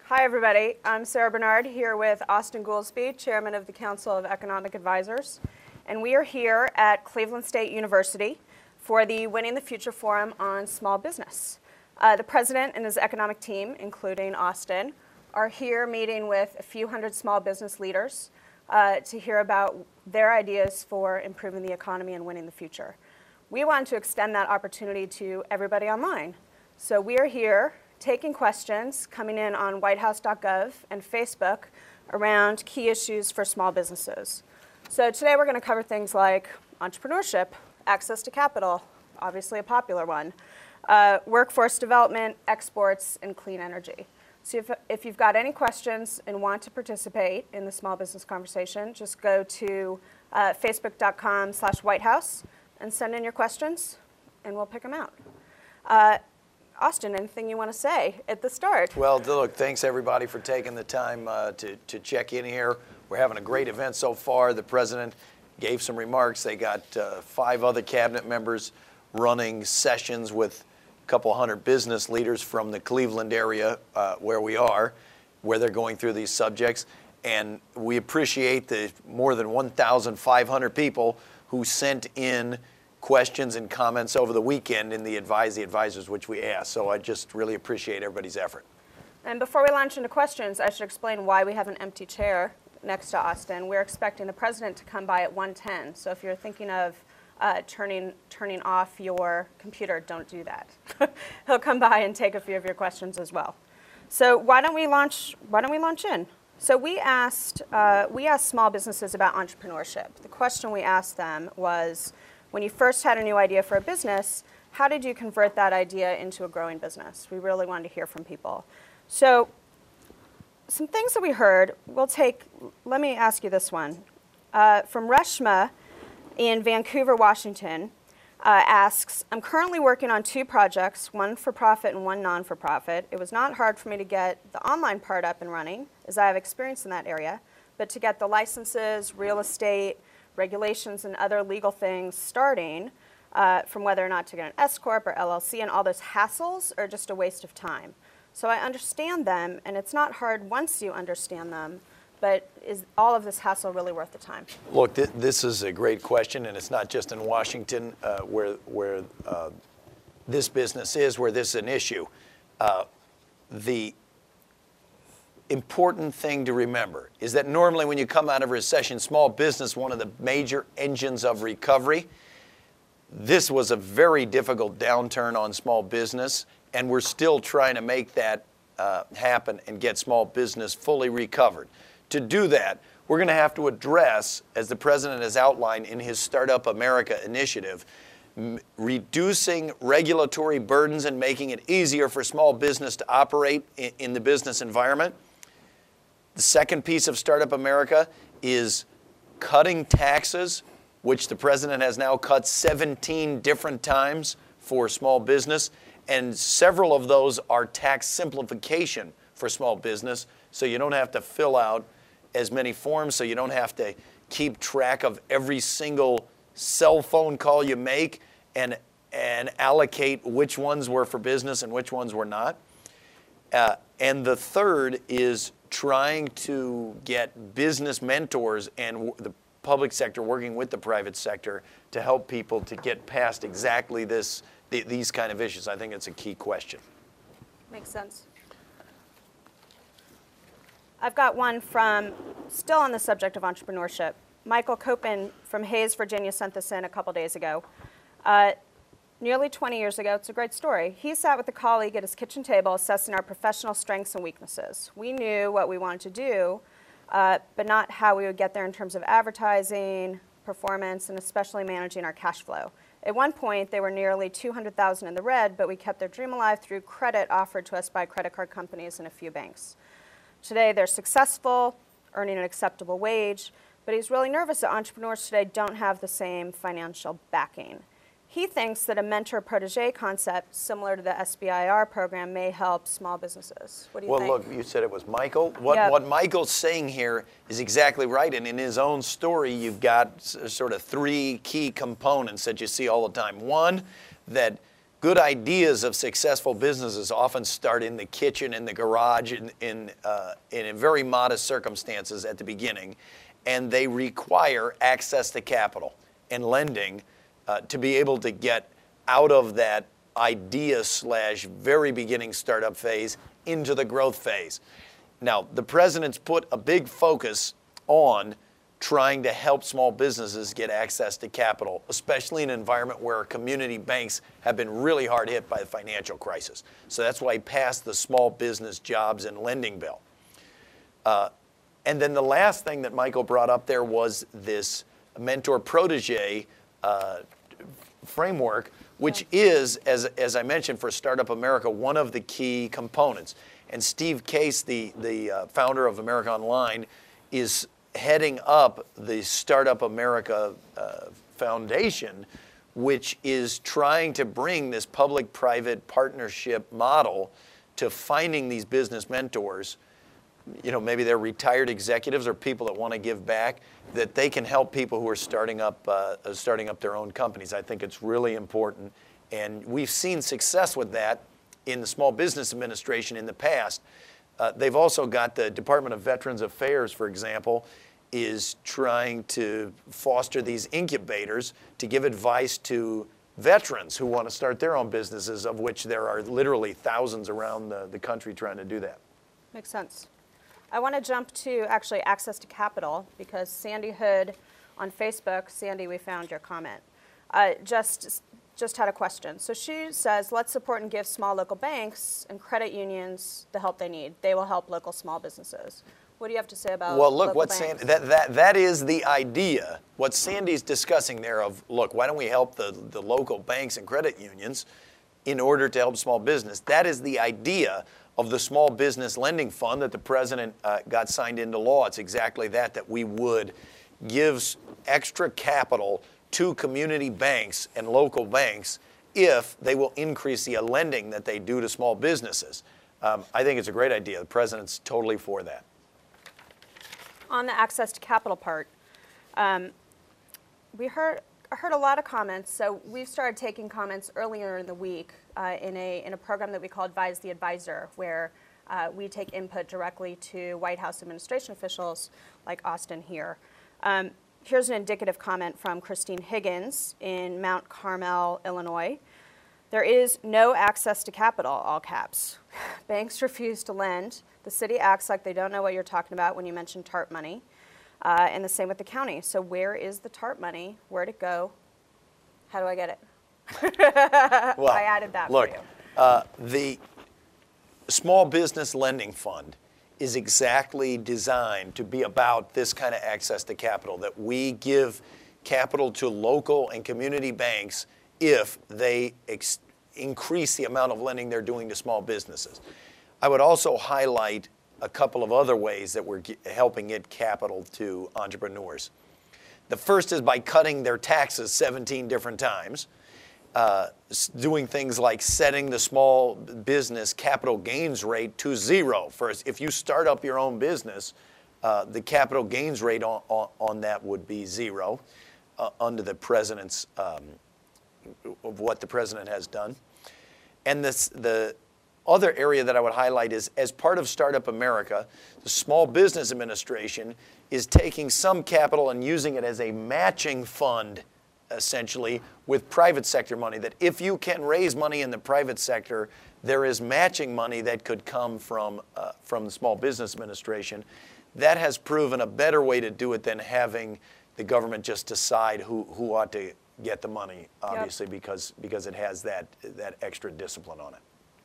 Hi, everybody. I'm Sarah Bernard here with Austin Goolsbee, Chairman of the Council of Economic Advisors. And we are here at Cleveland State University for the Winning the Future Forum on Small Business. The president and his economic team, including Austin, are here meeting with a few hundred small business leaders to hear about their ideas for improving the economy and winning the future. We want to extend that opportunity to everybody online. So we are here taking questions coming in on whitehouse.gov and Facebook around key issues for small businesses. So today we're going to cover things like entrepreneurship, access to capital, obviously a popular one, workforce development, exports, and clean energy. So if you've got any questions and want to participate in the small business conversation, just go to facebook.com/whitehouse and send in your questions, and we'll pick them out. Austin, anything you want to say at the start? Well, look, thanks everybody for taking the time to check in here. We're having a great event so far. The president gave some remarks. They got 5 other cabinet members running sessions with a couple hundred business leaders from the Cleveland area where we are, where they're going through these subjects. And we appreciate the more than 1,500 people who sent in questions and comments over the weekend in the Advise the Advisors, which we asked. So I just really appreciate everybody's effort. And before we launch into questions, I should explain why we have an empty chair next to Austin. We're expecting the president to come by at 1:10. So if you're thinking of turning off your computer, don't do that. He'll come by and take a few of your questions as well. So why don't we launch in? So we asked small businesses about entrepreneurship. The question we asked them was, when you first had a new idea for a business, how did you convert that idea into a growing business? We really wanted to hear from people. So some things that we heard, let me ask you this one. From Reshma in Vancouver, Washington, asks, I'm currently working on 2 projects, one for profit and one non-for-profit. It was not hard for me to get the online part up and running, as I have experience in that area, but to get the licenses, real estate, regulations, and other legal things starting, from whether or not to get an S-Corp or LLC, and all those hassles are just a waste of time. So I understand them, and it's not hard once you understand them, but is all of this hassle really worth the time? Look, this is a great question, and it's not just in Washington where this business is, where this is an issue. The important thing to remember is that normally when you come out of a recession, small business, one of the major engines of recovery, this was a very difficult downturn on small business, and we're still trying to make that happen and get small business fully recovered. To do that, we're going to have to address, as the president has outlined in his Startup America initiative, reducing regulatory burdens and making it easier for small business to operate in the business environment. The second piece of Startup America is cutting taxes, which the president has now cut 17 different times for small business, and several of those are tax simplification for small business, so you don't have to fill out as many forms, so you don't have to keep track of every single cell phone call you make and allocate which ones were for business and which ones were not. And the third is trying to get business mentors and the public sector working with the private sector to help people to get past exactly these kind of issues. I think it's a key question. Makes sense. I've got one from, still on the subject of entrepreneurship. Michael Copen from Hayes, Virginia sent this in a couple days ago. Nearly 20 years ago, it's a great story. He sat with a colleague at his kitchen table assessing our professional strengths and weaknesses. We knew what we wanted to do, but not how we would get there in terms of advertising, performance, and especially managing our cash flow. At one point, they were nearly $200,000 in the red, but we kept their dream alive through credit offered to us by credit card companies and a few banks. Today, they're successful, earning an acceptable wage, but he's really nervous that entrepreneurs today don't have the same financial backing. He thinks that a mentor-protege concept similar to the SBIR program may help small businesses. What do you think? Well, look, you said it was Michael. What Michael's saying here is exactly right. And in his own story, you've got sort of 3 key components that you see all the time. One, that good ideas of successful businesses often start in the kitchen, in the garage, in very modest circumstances at the beginning, and they require access to capital and lending to be able to get out of that idea / very beginning startup phase into the growth phase. Now, the president's put a big focus on trying to help small businesses get access to capital, especially in an environment where community banks have been really hard hit by the financial crisis. So that's why he passed the Small Business Jobs and Lending Bill. And then the last thing that Michael brought up there was this mentor-protege framework, which is, as I mentioned, for Startup America, one of the key components. And Steve Case, the founder of America Online, is heading up the Startup America Foundation, which is trying to bring this public-private partnership model to finding these business mentors. You know, maybe they're retired executives or people that want to give back, that they can help people who are starting up their own companies. I think it's really important, and we've seen success with that in the Small Business Administration in the past. They've also got the Department of Veterans Affairs, for example, is trying to foster these incubators to give advice to veterans who want to start their own businesses, of which there are literally thousands around the country trying to do that. Makes sense. I want to jump to actually access to capital, because Sandy Hood on Facebook, Sandy, we found your comment, just had a question. So she says, let's support and give small local banks and credit unions the help they need. They will help local small businesses. What do you have to say about Well, look, local what banks? that is the idea. What Sandy's discussing there of, look, why don't we help the local banks and credit unions in order to help small business? That is the idea of the Small Business Lending Fund that the president got signed into law. It's exactly that we would give extra capital to community banks and local banks if they will increase the lending that they do to small businesses. I think it's a great idea. The president's totally for that. On the access to capital part, we heard a lot of comments. So we've started taking comments earlier in the week in a program that we call Advise the Advisor, where we take input directly to White House administration officials like Austin here. Here's an indicative comment from Christine Higgins in Mount Carmel, Illinois. There is no access to capital, all caps. Banks refuse to lend. The city acts like they don't know what you're talking about when you mention TARP money. And the same with the county. So where is the TARP money? Where'd it go? How do I get it? Well, I added that look, for you. The Small Business Lending Fund is exactly designed to be about this kind of access to capital, that we give capital to local and community banks if they increase the amount of lending they're doing to small businesses. I would also highlight a couple of other ways that we're helping get capital to entrepreneurs. The first is by cutting their taxes 17 different times, doing things like setting the small business capital gains rate to 0. If you start up your own business, the capital gains rate on that would be 0 under the president's, of what the president has done. And the other area that I would highlight is, as part of Startup America, the Small Business Administration is taking some capital and using it as a matching fund, essentially, with private sector money, that if you can raise money in the private sector, there is matching money that could come from the Small Business Administration. That has proven a better way to do it than having the government just decide who ought to get the money, obviously, yep, because it has that extra discipline on it.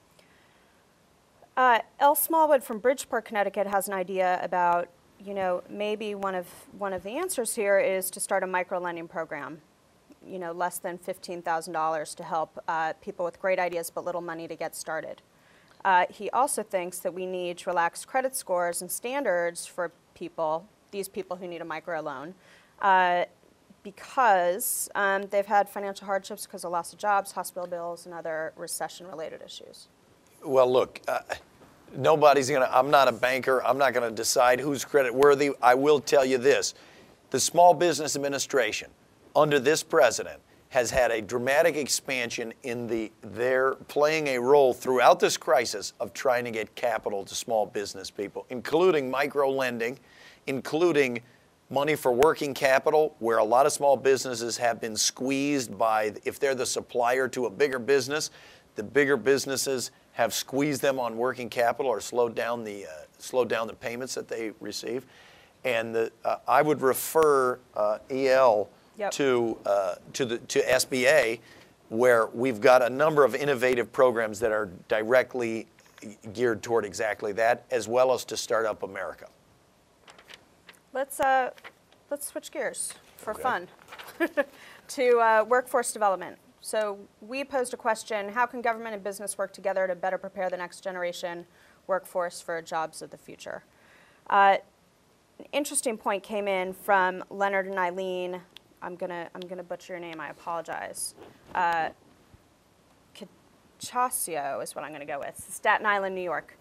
Elle Smallwood from Bridgeport, Connecticut has an idea about, maybe one of the answers here is to start a micro-lending program, less than $15,000 to help people with great ideas but little money to get started. He also thinks that we need to relax credit scores and standards for these people who need a microloan, because they've had financial hardships because of loss of jobs, hospital bills, and other recession-related issues. Well, look, I'm not a banker. I'm not going to decide who's credit worthy. I will tell you this. The Small Business Administration, under this president, has had a dramatic expansion in they're playing a role throughout this crisis of trying to get capital to small business people, including micro lending, including money for working capital, where a lot of small businesses have been squeezed by, if they're the supplier to a bigger business, the bigger businesses have squeezed them on working capital or slowed down the payments that they receive. And I would refer EL Yep. to SBA, where we've got a number of innovative programs that are directly geared toward exactly that, as well as to Startup America. Let's switch gears for fun to workforce development. So we posed a question: how can government and business work together to better prepare the next generation workforce for jobs of the future? An interesting point came in from Leonard and Eileen. I'm gonna butcher your name. I apologize. Cacciasio is what I'm gonna go with. Staten Island, New York.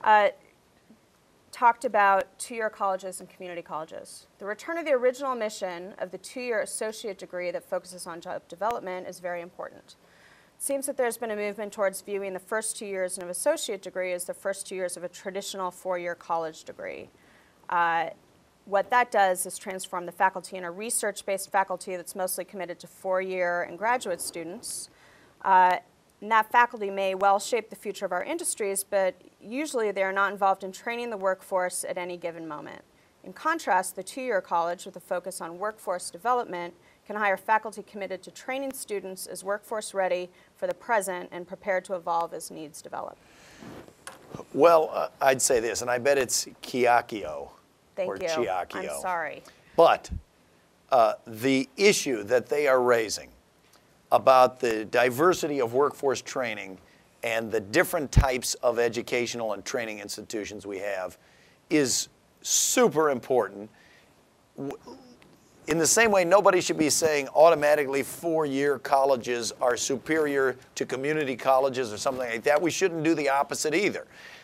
Talked about two-year colleges and community colleges. The return of the original mission of the two-year associate degree that focuses on job development is very important. It seems that there's been a movement towards viewing the first 2 years of an associate degree as the first 2 years of a traditional four-year college degree. What that does is transform the faculty in a research-based faculty that's mostly committed to four-year and graduate students. And that faculty may well shape the future of our industries, but usually they are not involved in training the workforce at any given moment. In contrast, the two-year college, with a focus on workforce development, can hire faculty committed to training students as workforce ready for the present and prepared to evolve as needs develop. Well, I'd say this, and I bet it's Chiacchio. Thank or you. Chiacchio. I'm sorry. But the issue that they are raising about the diversity of workforce training and the different types of educational and training institutions we have is super important. In the same way, nobody should be saying automatically four-year colleges are superior to community colleges or something like that. We shouldn't do the opposite either.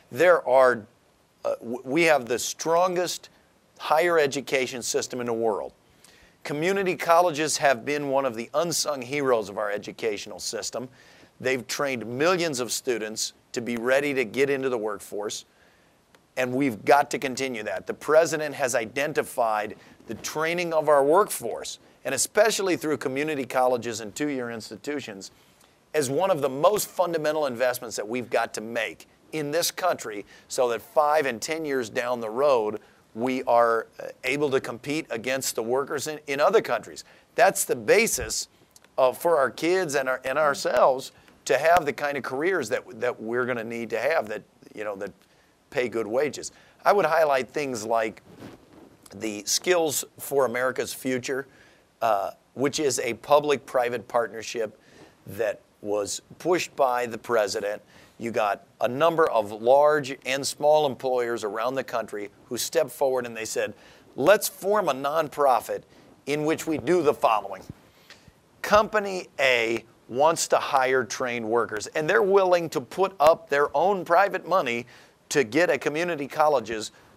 We have the strongest higher education system in the world. Community colleges have been one of the unsung heroes of our educational system. They've trained millions of students to be ready to get into the workforce, and we've got to continue that. The president has identified the training of our workforce, and especially through community colleges and two-year institutions, as one of the most fundamental investments that we've got to make in this country so that 5 and 10 years down the road, we are able to compete against the workers in other countries. That's the basis for our kids and ourselves to have the kind of careers that we're going to need to have that pay good wages. I would highlight things like the Skills for America's Future, which is a public-private partnership that was pushed by the president. You got a number of large and small employers around the country who stepped forward and they said, let's form a nonprofit in which we do the following. Company A wants to hire trained workers, and they're willing to put up their own private money to get a community college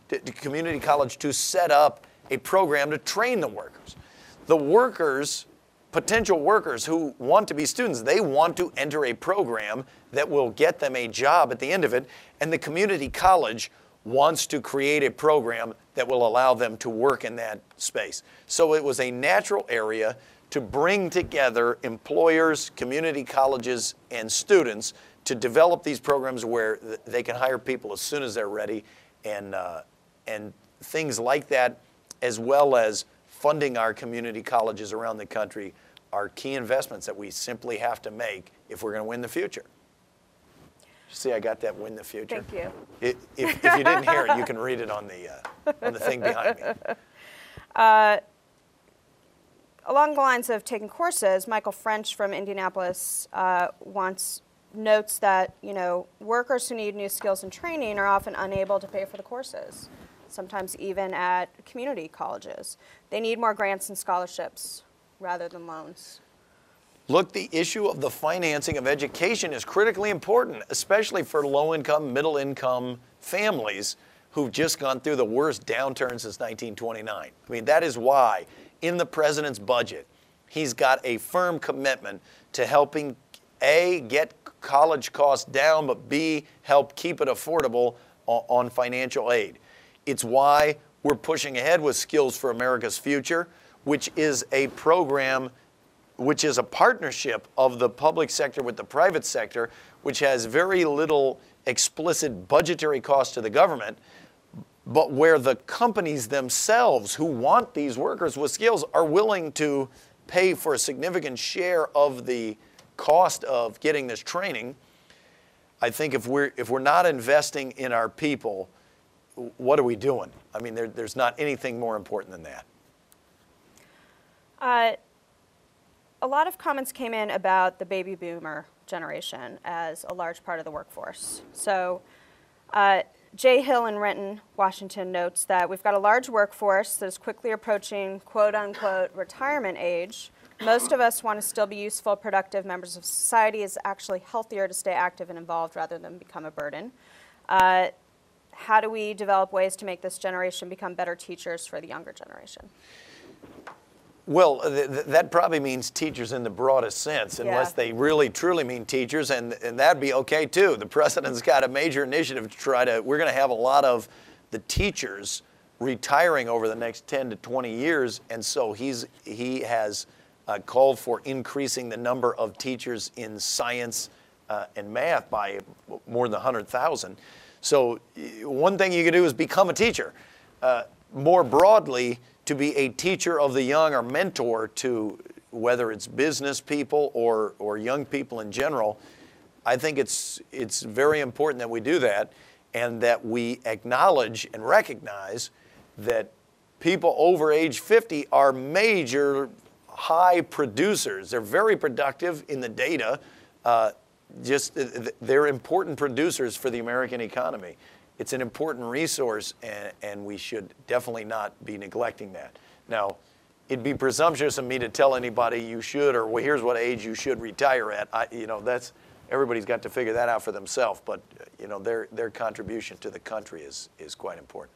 to set up a program to train the workers. The workers, potential workers who want to be students, they want to enter a program that will get them a job at the end of it, and the community college wants to create a program that will allow them to work in that space. So it was a natural area to bring together employers, community colleges, and students to develop these programs where they can hire people as soon as they're ready, and things like that, as well as funding our community colleges around the country, are key investments that we simply have to make if we're going to win the future. See, I got that win the future. Thank you. If you didn't hear it, you can read it on the thing behind me. Along the lines of taking courses, Michael French from Indianapolis notes that workers who need new skills and training are often unable to pay for the courses, sometimes even at community colleges. They need more grants and scholarships rather than loans. Look, the issue of the financing of education is critically important, especially for low-income, middle-income families who've just gone through the worst downturn since 1929. I mean, that is why in the president's budget, he's got a firm commitment to helping, A, get college costs down, but B, help keep it affordable on financial aid. It's why we're pushing ahead with Skills for America's Future, which is a program, which is a partnership of the public sector with the private sector, which has very little explicit budgetary cost to the government, but where the companies themselves who want these workers with skills are willing to pay for a significant share of the cost of getting this training. I think if we're not investing in our people, what are we doing? I mean, there's not anything more important than that. A lot of comments came in about the baby boomer generation as a large part of the workforce. So Jay Hill in Renton, Washington notes that we've got a large workforce that is quickly approaching quote unquote retirement age. Most of us want to still be useful, productive members of society. It's actually healthier to stay active and involved rather than become a burden. How do we develop ways to make this generation become better teachers for the younger generation? Well, that probably means teachers in the broadest sense, unless they really truly mean teachers, and that'd be okay too. The president's got a major initiative to try to, we're going to have a lot of the teachers retiring over the next 10 to 20 years, and so he has called for increasing the number of teachers in science and math by more than 100,000. So one thing you can do is become a teacher. More broadly, to be a teacher of the young or mentor to whether it's business people or young people in general, I think it's very important that we do that and that we acknowledge and recognize that people over age 50 are major high producers. They're very productive in the data. They're important producers for the American economy. It's an important resource, and we should definitely not be neglecting that. Now, it'd be presumptuous of me to tell anybody you should, or well, here's what age you should retire at. That's everybody's got to figure that out for themselves. But their contribution to the country is quite important.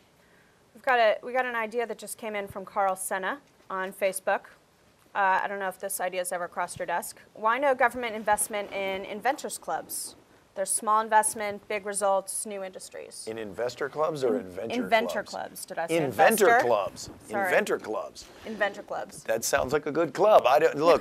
We got an idea that just came in from Carl Senna on Facebook. I don't know if this idea has ever crossed your desk. Why no government investment in inventors clubs? There's small investment, big results, new industries. In investor clubs or inventor clubs? Inventor clubs. Did I say inventor investor? Clubs. Sorry. Inventor clubs. Inventor clubs. That sounds like a good club. Look,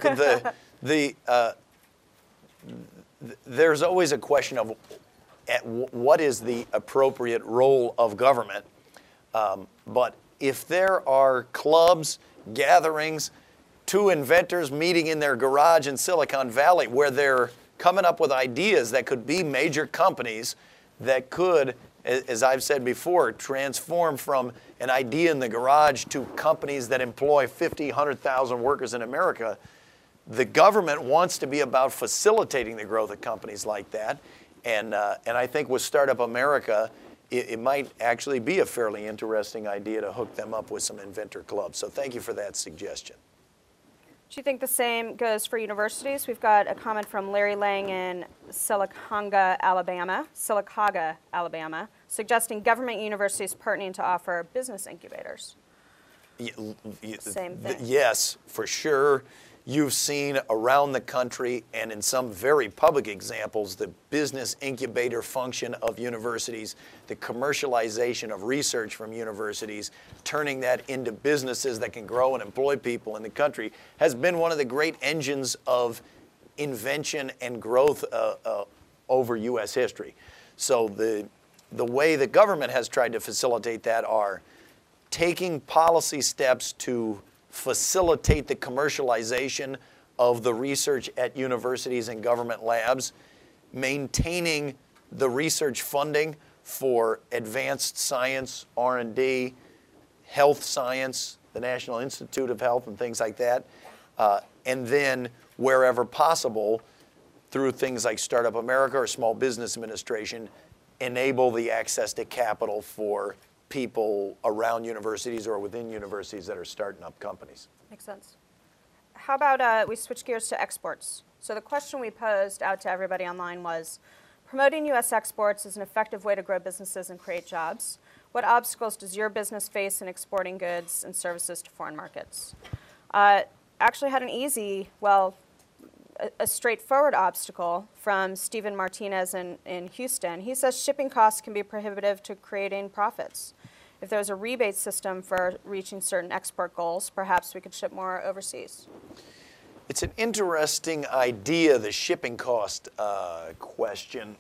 there's always a question of what is the appropriate role of government. But if there are clubs, gatherings, two inventors meeting in their garage in Silicon Valley where they're coming up with ideas that could be major companies that could, as I've said before, transform from an idea in the garage to companies that employ 50, 100,000 workers in America. The government wants to be about facilitating the growth of companies like that. And I think with Startup America, it might actually be a fairly interesting idea to hook them up with some inventor clubs. So thank you for that suggestion. Do you think the same goes for universities? We've got a comment from Larry Lang in Sylacauga, Alabama, suggesting government universities partnering to offer business incubators. Same thing. Yes, for sure. You've seen around the country and in some very public examples the business incubator function of universities, the commercialization of research from universities, turning that into businesses that can grow and employ people in the country has been one of the great engines of invention and growth over U.S. history. So the way the government has tried to facilitate that are taking policy steps to facilitate the commercialization of the research at universities and government labs, maintaining the research funding for advanced science, R&D, health science, the National Institute of Health and things like that, and then wherever possible, through things like Startup America or Small Business Administration, enable the access to capital for people around universities or within universities that are starting up companies. Makes sense. How about we switch gears to exports? So the question we posed out to everybody online was, promoting U.S. exports is an effective way to grow businesses and create jobs. What obstacles does your business face in exporting goods and services to foreign markets? actually had an easy, well, a straightforward obstacle from Stephen Martinez in Houston. He says shipping costs can be prohibitive to creating profits. If there's a rebate system for reaching certain export goals, perhaps we could ship more overseas. It's an interesting idea, the shipping cost question.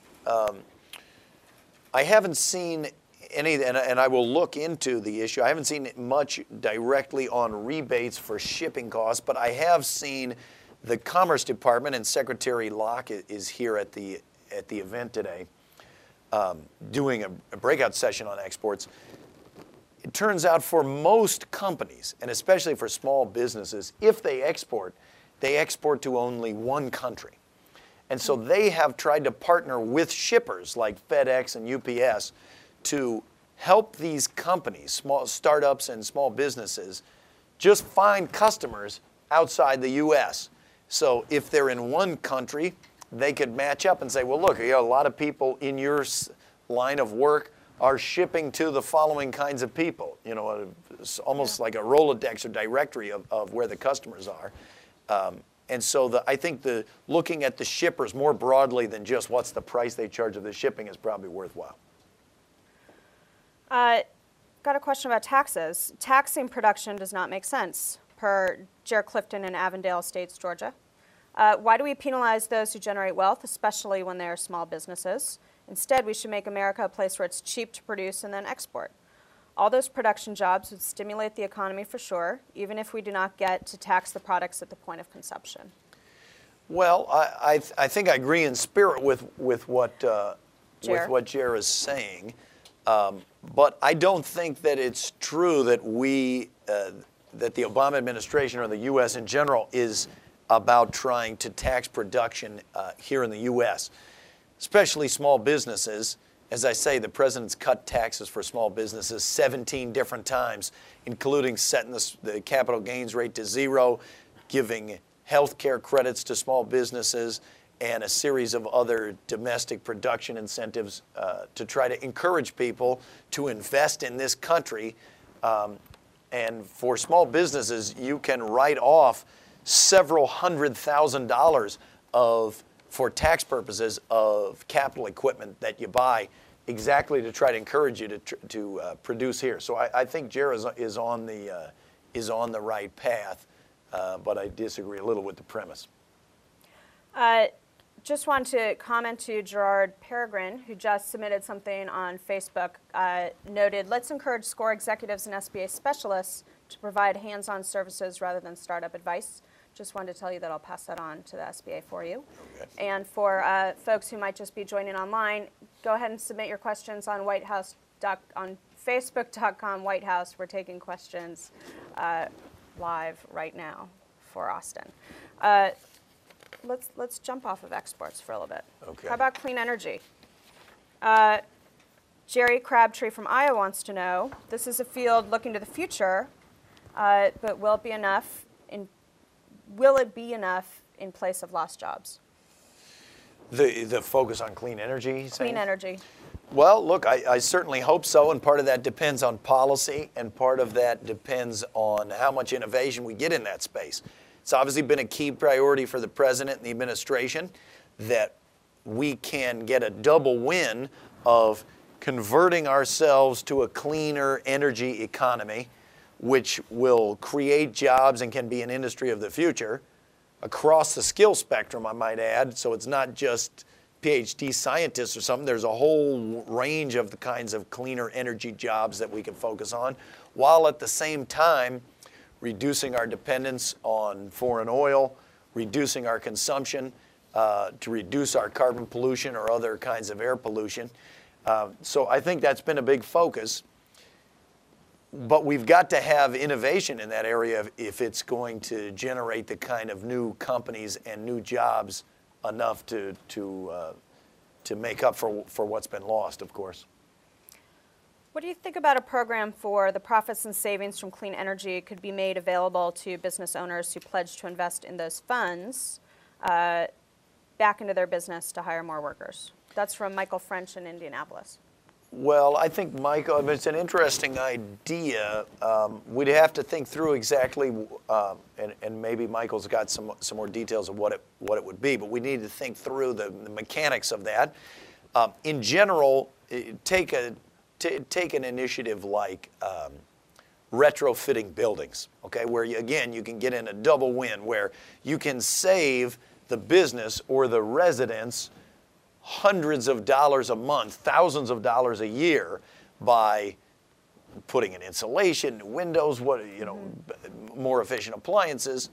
I haven't seen any, and I will look into the issue. I haven't seen much directly on rebates for shipping costs, but I have seen the Commerce Department, and Secretary Locke is here at the event today, doing a breakout session on exports. It turns out for most companies, and especially for small businesses, if they export to only one country. And so they have tried to partner with shippers like FedEx and UPS to help these companies, small startups and small businesses, just find customers outside the U.S. So if they're in one country, they could match up and say, well, look, a lot of people in your line of work are shipping to the following kinds of people. It's almost like a Rolodex or directory of where the customers are. And so I think looking at the shippers more broadly than just what's the price they charge of the shipping is probably worthwhile. Got a question about taxes. Taxing production does not make sense, per Jer Clifton in Avondale Estates, Georgia. Why do we penalize those who generate wealth, especially when they are small businesses? Instead, we should make America a place where it's cheap to produce and then export. All those production jobs would stimulate the economy for sure, even if we do not get to tax the products at the point of consumption. Well, I think I agree in spirit with what Jer is saying, but I don't think that it's true that that the Obama administration or the U.S. in general is about trying to tax production here in the U.S., especially small businesses. As I say, the president's cut taxes for small businesses 17 different times, including setting the capital gains rate to zero, giving health care credits to small businesses, and a series of other domestic production incentives to try to encourage people to invest in this country. And for small businesses, you can write off several $100,000 for tax purposes of capital equipment that you buy, exactly to try to encourage you to produce here. So I think Jer is on the right path, but I disagree a little with the premise. Just want to comment to Gerard Peregrine, who just submitted something on Facebook, noted, let's encourage SCORE executives and SBA specialists to provide hands-on services rather than startup advice. Just wanted to tell you that I'll pass that on to the SBA for you. Okay. And for folks who might just be joining online, go ahead and submit your questions on on Facebook.com White House. We're taking questions live right now for Austin. Let's jump off of exports for a little bit. Okay. How about clean energy? Jerry Crabtree from Iowa wants to know, this is a field looking to the future, but will it be enough in place of lost jobs? The focus on clean energy, he's saying? Clean energy. Well, look, I certainly hope so, and part of that depends on policy, and part of that depends on how much innovation we get in that space. It's obviously been a key priority for the president and the administration that we can get a double win of converting ourselves to a cleaner energy economy, which will create jobs and can be an industry of the future across the skill spectrum, I might add. So it's not just PhD scientists or something. There's a whole range of the kinds of cleaner energy jobs that we can focus on, while at the same time reducing our dependence on foreign oil, reducing our consumption to reduce our carbon pollution or other kinds of air pollution. So I think that's been a big focus. But we've got to have innovation in that area if it's going to generate the kind of new companies and new jobs enough to make up for what's been lost, of course. What do you think about a program for the profits and savings from clean energy could be made available to business owners who pledge to invest in those funds back into their business to hire more workers? That's from Michael French in Indianapolis. Well, I think, Michael, I mean, it's an interesting idea. We'd have to think through exactly, and maybe Michael's got some more details of what it would be, but we need to think through the mechanics of that. In general, take an initiative like retrofitting buildings, okay, where again you can get in a double win, where you can save the business or the residents hundreds of dollars a month, thousands of dollars a year by putting in insulation, new windows, more efficient appliances,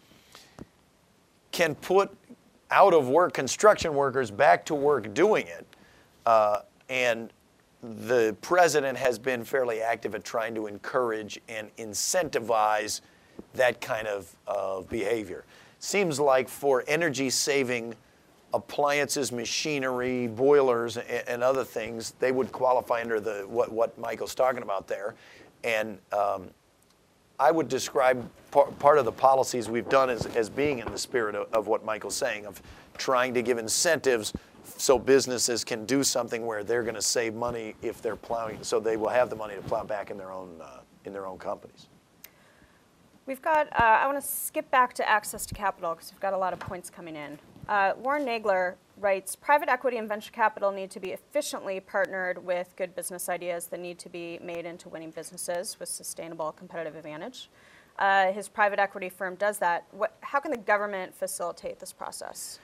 can put out of work construction workers back to work doing it. And the president has been fairly active at trying to encourage and incentivize that kind of behavior. Seems like for energy saving appliances, machinery, boilers, and other things, they would qualify under what Michael's talking about there. And I would describe part of the policies we've done as being in the spirit of what Michael's saying, of trying to give incentives so businesses can do something where they're going to save money if they're plowing, so they will have the money to plow back in their own companies. We've got, I want to skip back to access to capital because we've got a lot of points coming in. Warren Nagler writes, private equity and venture capital need to be efficiently partnered with good business ideas that need to be made into winning businesses with sustainable competitive advantage. His private equity firm does that. How can the government facilitate this process?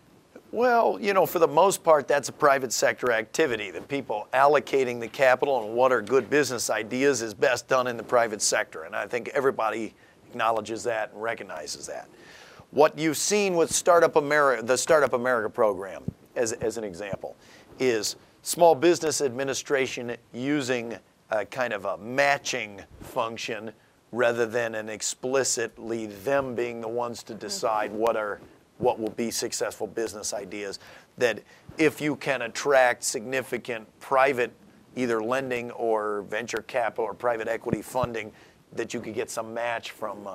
Well, for the most part, that's a private sector activity. The people allocating the capital and what are good business ideas is best done in the private sector. And I think everybody acknowledges that and recognizes that. What you've seen with Startup America, the Startup America program, as an example, is Small Business Administration using a kind of a matching function rather than an explicitly them being the ones to decide what will be successful business ideas. That if you can attract significant private either lending or venture capital or private equity funding, that you could get some match from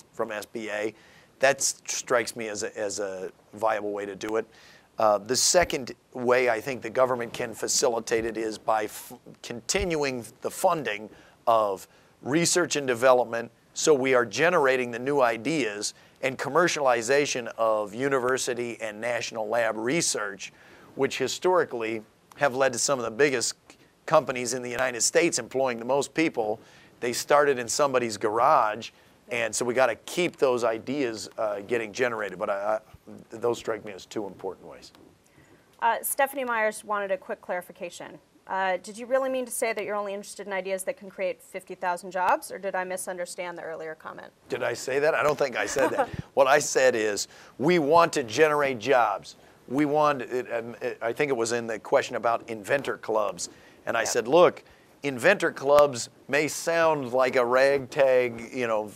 SBA. That strikes me as a viable way to do it. The second way I think the government can facilitate it is by continuing the funding of research and development, so we are generating the new ideas, and commercialization of university and national lab research, which historically have led to some of the biggest companies in the United States employing the most people. They started in somebody's garage, and so we got to keep those ideas getting generated. But those strike me as two important ways. Stephanie Myers wanted a quick clarification. Did you really mean to say that you're only interested in ideas that can create 50,000 jobs, or did I misunderstand the earlier comment? Did I say that? I don't think I said that. What I said is we want to generate jobs. We want, I think it was in the question about inventor clubs. And I said, look, inventor clubs may sound like a ragtag,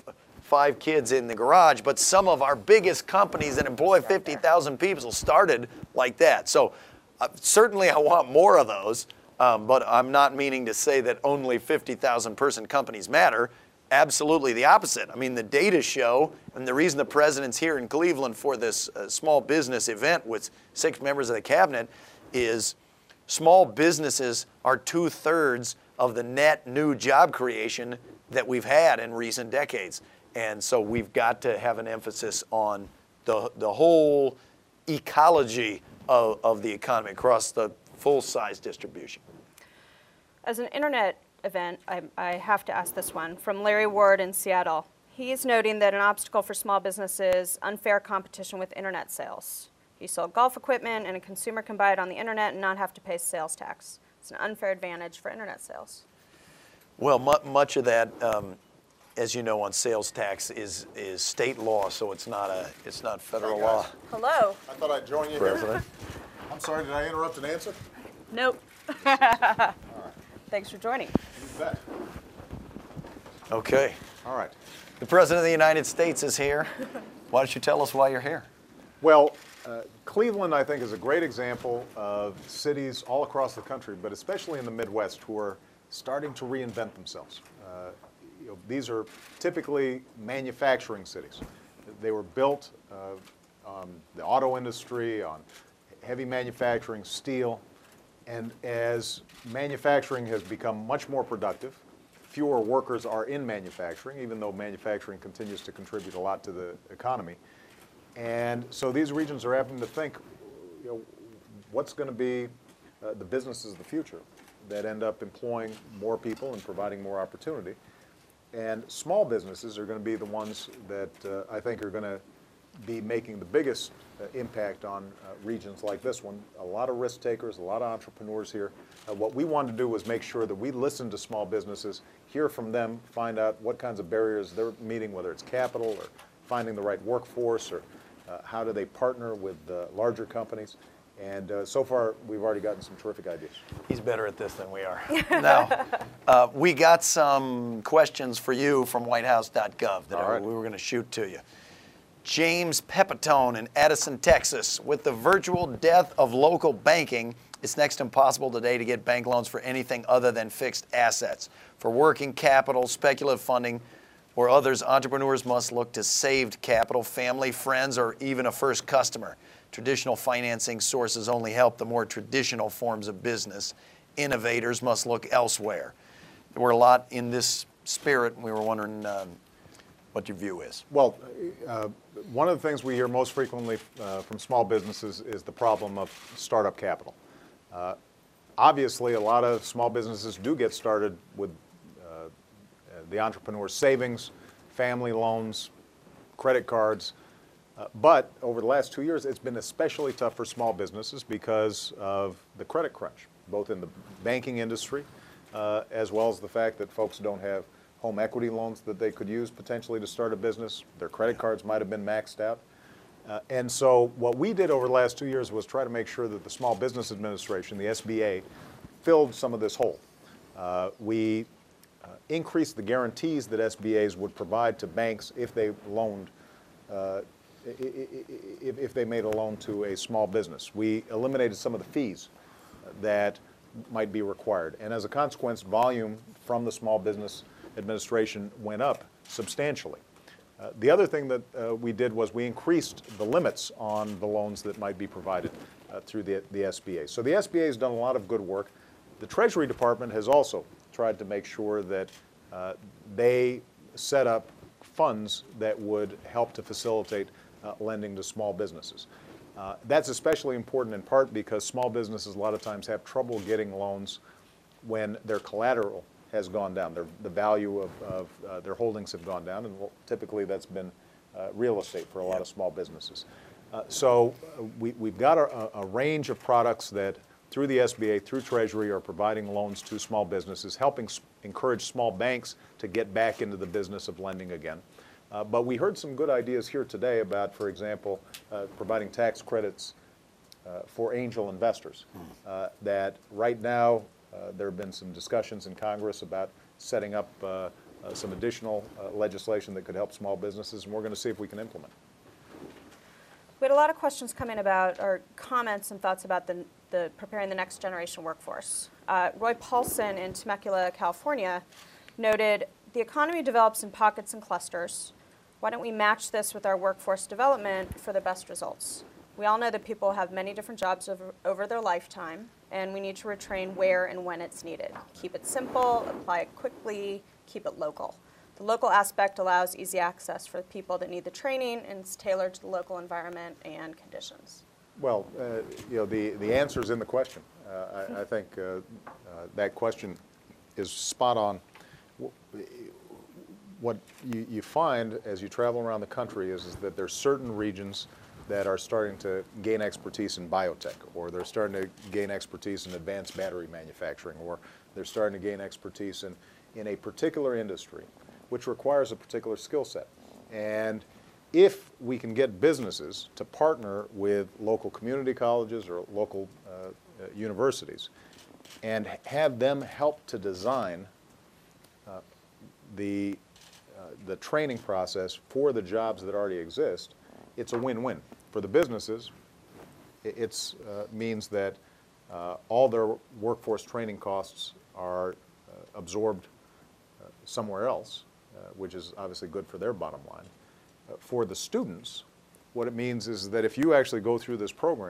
5 kids in the garage, but some of our biggest companies that employ 50,000 people started like that. So certainly I want more of those. But I'm not meaning to say that only 50,000 person companies matter. Absolutely the opposite. I mean, the data show, and the reason the president's here in Cleveland for this small business event with 6 members of the cabinet is small businesses are 2/3 of the net new job creation that we've had in recent decades. And so we've got to have an emphasis on the whole ecology of the economy across the full-size distribution. As an internet event, I have to ask this one, from Larry Ward in Seattle. He is noting that an obstacle for small businesses is unfair competition with internet sales. He sold golf equipment, and a consumer can buy it on the internet and not have to pay sales tax. It's an unfair advantage for internet sales. Well, much of that, as you know, on sales tax is state law, so it's not federal law. Hello. I thought I'd join you President. here. I'm sorry, did I interrupt an answer? Nope. All right. Thanks for joining. You bet. Okay. All right. The President of the United States is here. Why don't you tell us why you're here? Well, Cleveland, I think, is a great example of cities all across the country, but especially in the Midwest, who are starting to reinvent themselves. These are typically manufacturing cities. They were built on the auto industry, on heavy manufacturing, steel, And as manufacturing has become much more productive, fewer workers are in manufacturing, even though manufacturing continues to contribute a lot to the economy. And so these regions are having to think, what's going to be the businesses of the future that end up employing more people and providing more opportunity. And small businesses are going to be the ones that I think are going to be making the biggest impact on regions like this one. A lot of risk takers, a lot of entrepreneurs here. What we wanted to do was make sure that we listen to small businesses, hear from them, find out what kinds of barriers they're meeting, whether it's capital or finding the right workforce, or how do they partner with larger companies. And so far, we've already gotten some terrific ideas. He's better at this than we are. Now, we got some questions for you from whitehouse.gov that we were going to shoot to you. James Pepitone in Addison, Texas. With the virtual death of local banking, it's next to impossible today to get bank loans for anything other than fixed assets. For working capital, speculative funding, or others, entrepreneurs must look to saved capital, family, friends, or even a first customer. Traditional financing sources only help the more traditional forms of business. Innovators must look elsewhere. There were a lot in this spirit, and we were wondering what your view is. Well, one of the things we hear most frequently from small businesses is the problem of startup capital. Obviously, a lot of small businesses do get started with the entrepreneur's savings, family loans, credit cards. But over the last 2 years, it's been especially tough for small businesses because of the credit crunch, both in the banking industry, as well as the fact that folks don't have home equity loans that they could use potentially to start a business. Their credit cards might have been maxed out. And so what we did over the last 2 years was try to make sure that the Small Business Administration, the SBA, filled some of this hole. We increased the guarantees that SBAs would provide to banks if they loaned if they made a loan to a small business. We eliminated some of the fees that might be required. And as a consequence, volume from the Small Business Administration went up substantially. The other thing that we did was we increased the limits on the loans that might be provided through the SBA. So the SBA has done a lot of good work. The Treasury Department has also tried to make sure that they set up funds that would help to facilitate lending to small businesses. That's especially important in part because small businesses a lot of times have trouble getting loans when their collateral has gone down. The value of their holdings have gone down, and typically that's been real estate for a lot of small businesses. So we've got a range of products that through the SBA, through Treasury, are providing loans to small businesses, helping encourage small banks to get back into the business of lending again. But we heard some good ideas here today about, for example, providing tax credits for angel investors. That right now there have been some discussions in Congress about setting up some additional legislation that could help small businesses, and we're going to see if we can implement. We had a lot of questions come in about, or comments and thoughts about the preparing the next generation workforce. Roy Paulson in Temecula, California, noted, the economy develops in pockets and clusters. Why don't we match this with our workforce development for the best results? We all know that people have many different jobs over their lifetime, and we need to retrain where and when it's needed. Keep it simple, apply it quickly, keep it local. The local aspect allows easy access for the people that need the training, and it's tailored to the local environment and conditions. Well, the answer is in the question. I think that question is spot on. What you find as you travel around the country is that there's certain regions that are starting to gain expertise in biotech, or they're starting to gain expertise in advanced battery manufacturing, or they're starting to gain expertise in a particular industry, which requires a particular skill set. And if we can get businesses to partner with local community colleges or local universities and have them help to design the training process for the jobs that already exist, it's a win-win. For the businesses, it means that all their workforce training costs are absorbed somewhere else, which is obviously good for their bottom line. For the students, what it means is that if you actually go through this program,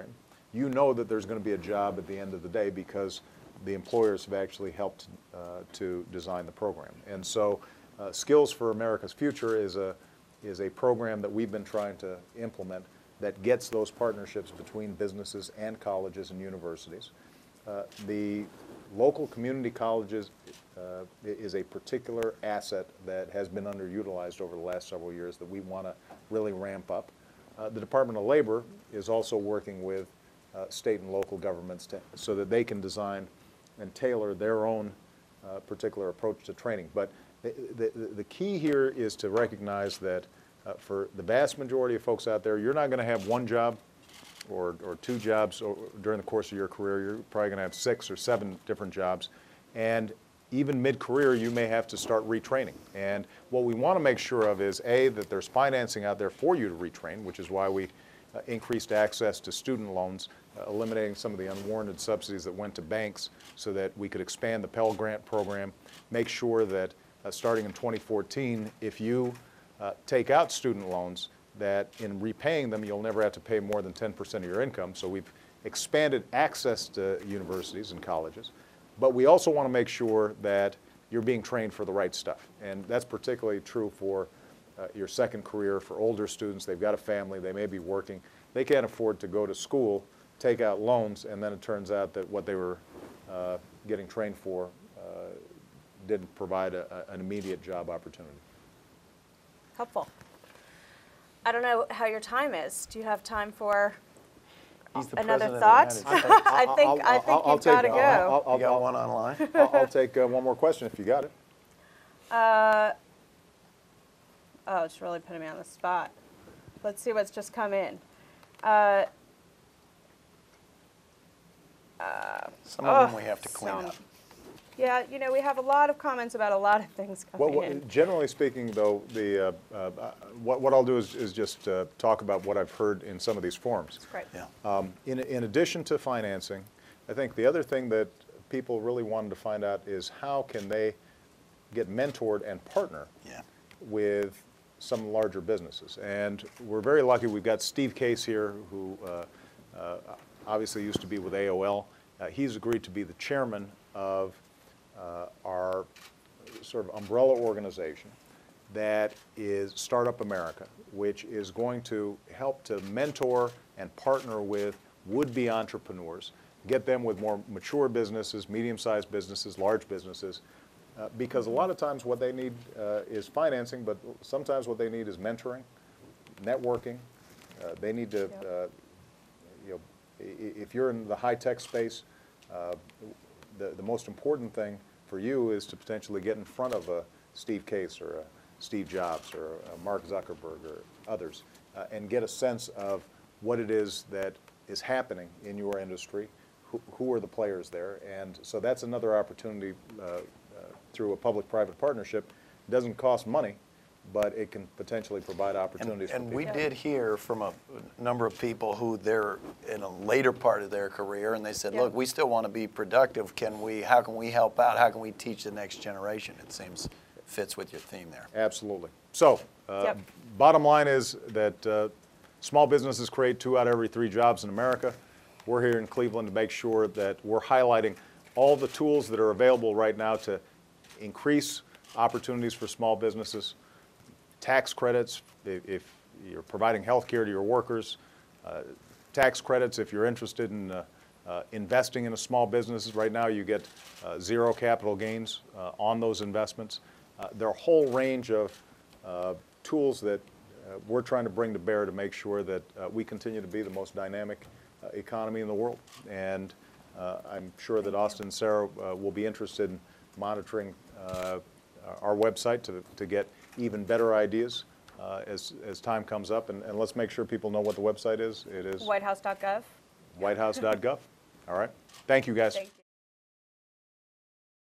you know that there's going to be a job at the end of the day because the employers have actually helped to design the program. And so Skills for America's Future is a program that we've been trying to implement that gets those partnerships between businesses and colleges and universities. The local community colleges is a particular asset that has been underutilized over the last several years that we want to really ramp up. The Department of Labor is also working with state and local governments so that they can design and tailor their own particular approach to training. But the key here is to recognize that for the vast majority of folks out there, you're not going to have one job or two jobs during the course of your career. You're probably going to have 6 or 7 different jobs. And even mid-career, you may have to start retraining. And what we want to make sure of is, A, that there's financing out there for you to retrain, which is why we increased access to student loans, eliminating some of the unwarranted subsidies that went to banks so that we could expand the Pell Grant program, make sure that starting in 2014, if you take out student loans, that in repaying them, you'll never have to pay more than 10% of your income. So we've expanded access to universities and colleges. But we also want to make sure that you're being trained for the right stuff. And that's particularly true for your second career. For older students, they've got a family, they may be working. They can't afford to go to school, take out loans, and then it turns out that what they were getting trained for didn't provide an immediate job opportunity. Helpful. I don't know how your time is. Do you have time for He's the another president thought? of the United States. I think you've got to go. You got one online? I'll take one more question if you got it. Oh, it's really putting me on the spot. Let's see what's just come in. Some of them we have to clean up. Yeah, you know, we have a lot of comments about a lot of things coming in. Generally speaking, though, what I'll do is just talk about what I've heard in some of these forums. Great. Yeah. In addition to financing, I think the other thing that people really wanted to find out is how can they get mentored and partner with some larger businesses. And we're very lucky. We've got Steve Case here, who obviously used to be with AOL. He's agreed to be the chairman of our sort of umbrella organization that is Startup America, which is going to help to mentor and partner with would-be entrepreneurs, get them with more mature businesses, medium-sized businesses, large businesses, because a lot of times what they need is financing, but sometimes what they need is mentoring, networking. They need to, you know, if you're in the high-tech space, the most important thing for you is to potentially get in front of a Steve Case or a Steve Jobs or a Mark Zuckerberg or others and get a sense of what it is that is happening in your industry, who are the players there. And so that's another opportunity through a public-private partnership. It doesn't cost money, but it can potentially provide opportunities for people. And we did hear from a number of people who they're in a later part of their career, and they said, look, we still want to be productive. How can we help out? How can we teach the next generation? It seems fits with your theme there. Absolutely. So bottom line is that small businesses create 2 out of every 3 jobs in America. We're here in Cleveland to make sure that we're highlighting all the tools that are available right now to increase opportunities for small businesses. Tax credits if you're providing health care to your workers, tax credits if you're interested in investing in a small business. Right now you get 0 capital gains on those investments. There are a whole range of tools that we're trying to bring to bear to make sure that we continue to be the most dynamic economy in the world. And I'm sure that Austin and Sarah will be interested in monitoring our website to get even better ideas as time comes up. And let's make sure people know what the website is. It is Whitehouse.gov. whitehouse.gov. All right. Thank you, guys. Thank you.